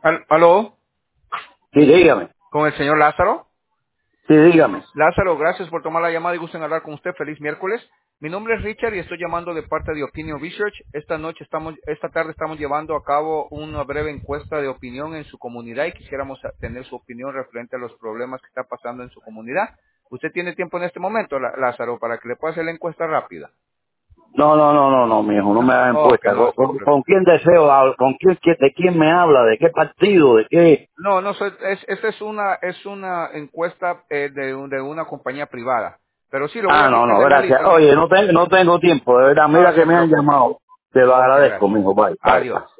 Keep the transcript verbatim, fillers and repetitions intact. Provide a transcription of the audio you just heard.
Al- ¿Aló? Sí, dígame. ¿Con el señor Lázaro? Sí, dígame. Lázaro, gracias por tomar la llamada y gusto en hablar con usted. Feliz miércoles. Mi nombre es Richard y estoy llamando de parte de Opinion Research. Esta noche estamos, esta tarde estamos llevando a cabo una breve encuesta de opinión en su comunidad y quisiéramos tener su opinión referente a los problemas que está pasando en su comunidad. ¿Usted tiene tiempo en este momento, La- Lázaro, para que le pueda hacer la encuesta rápida? No, no, no, no, no, mijo, no me No. hagan Oh, que encuesta. no ¿Con, está con- correcto. con quién deseo hablar? ¿Con quién, qué- de quién me habla? ¿De qué partido? ¿De qué? No, no, soy- es, esta es una, es una encuesta eh, de, un- de una compañía privada. Pero sí, lo voy Ah, a no, quitar no, de la gracias. lista. Oye, no, tengo no tengo tiempo, de verdad. No Mira que se me han preocupe. llamado. Te lo Ok, agradezco, gracias. mijo. Bye, bye, bye. Adiós.